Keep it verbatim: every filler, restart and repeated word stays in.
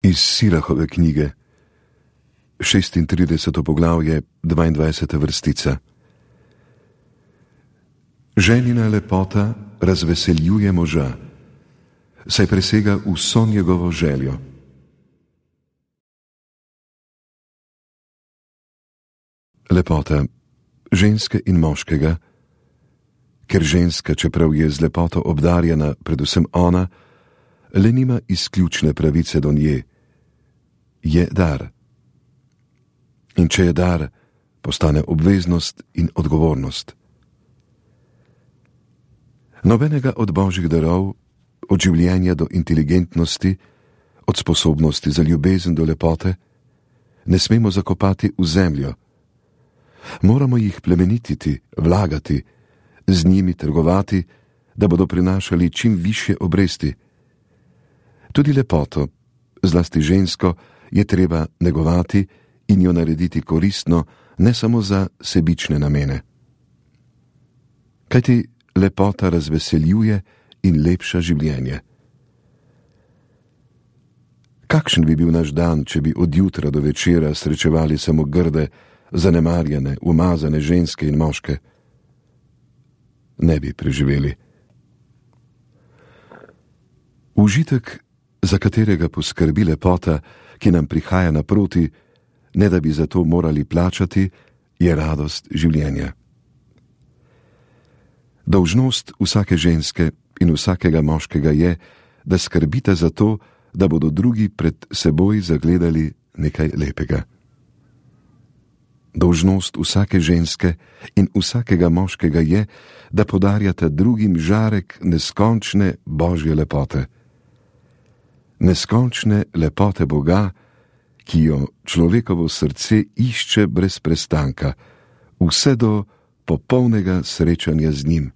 Iz Sirahove knjige, šestintrideseto poglavje, dvaindvajseta vrstica. Ženina lepota razveseljuje moža, saj presega vso njegovo željo. Lepota ženske in moškega, ker ženska, čeprav je z lepoto obdarjena predvsem ona, le nima izključne pravice do nje, je dar. In če je dar, postane obveznost in odgovornost. Nobenega od božjih darov, od življenja do inteligentnosti, od sposobnosti za ljubezen do lepote, ne smemo zakopati v zemljo. Moramo jih plemenititi, vlagati, z njimi trgovati, da bodo prinašali čim višje obresti. Tudi lepoto, zlasti žensko, je treba negovati in jo narediti koristno, ne samo za sebične namene. Kajti lepota razveseljuje in lepša življenje. Kakšen bi bil naš dan, če bi od jutra do večera srečevali samo grde, zanemarjene, umazane ženske in moške? Ne bi preživeli. Užitek, za katerega poskrbi lepota, ki nam prihaja naproti, ne da bi za to morali plačati, je radost življenja. Dolžnost vsake ženske in vsakega moškega je, da skrbita za to, da bodo drugi pred seboj zagledali nekaj lepega. Dolžnost vsake ženske in vsakega moškega je, da podarjata drugim žarek neskončne božje lepote. Neskončne lepote Boga, ki jo človekovo srce išče brez prestanka, vse do popolnega srečanja z njim.